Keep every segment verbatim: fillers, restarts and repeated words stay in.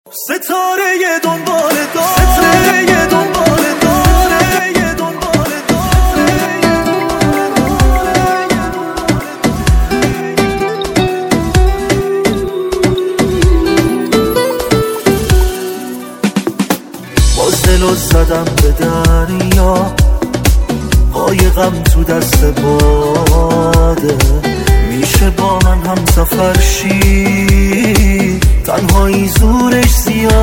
ستاره دنبال داره، ستاره دنبال داره، دنبال داره. باز دلو زدم به دریا، قایقم تو دست باده، میشه با من هم سفر شی، تنهایی زورش زیاده.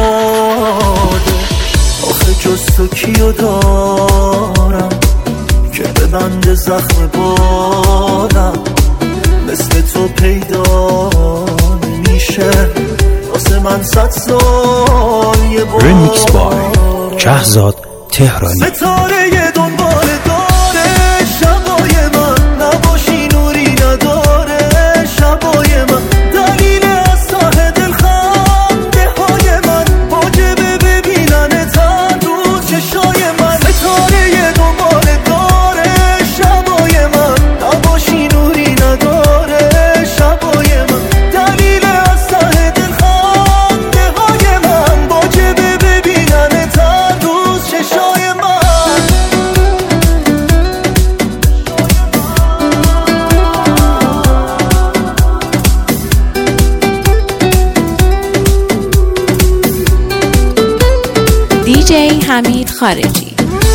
آخه جز تو کیو دارم که ببنده زخم بادم، مثل تو پیدا نمیشه واسه من صد سال یه بار. رمیکس بای شهزاد تهرانی. ستاره دنبال داره شبای من، نباشی نوری نداره شبای من، دلیل از ته دل خنده های من، واجبه ببینن تن رو چشای من. ستاره دنبال داره شبای من، نباشی نوری نداره شبای من، دلیل از ته دل خنده های من، واجبه ببینن تن رو چشای من. دیجی حمید خارجی.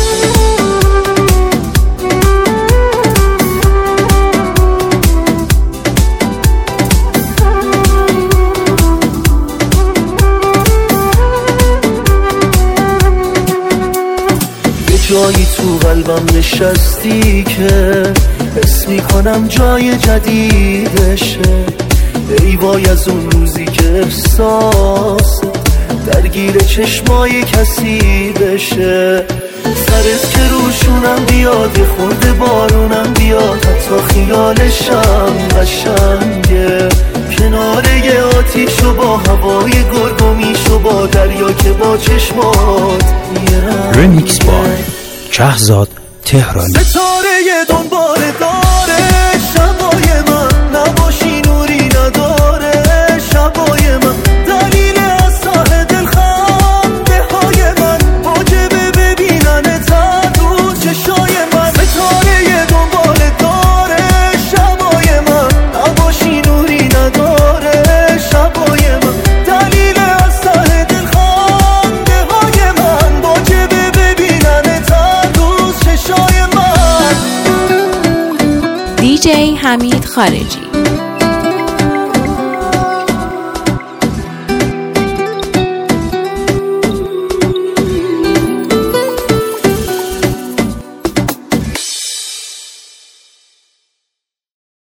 یه جایی تو قلبم نشستی که حس میکنم جای جدیدشه، ای وای از اون روزی که احساس درگیر چشمای کسی بشه. سرت که روشونم بیاد، یه خورده بارونم بیاد، حتی خیالشم قشنگه، کنار یه آتیش و با هوای گرگومیش و با دریا که با چشمات میرم. رمیکس بای شهزاد تهرانی. ستاره دنبال داره شبای من، نباشی نوری نداره شبای من، دلیل از ته دل خنده های من، واجبه ببینن تن رو چشای من. ستاره دنبال داره شبای من، نباشی نوری نداره شبای من، دلیل از ته دل خنده های من، واجبه ببینن تن رو چشای من. دیجی حمید خارجی.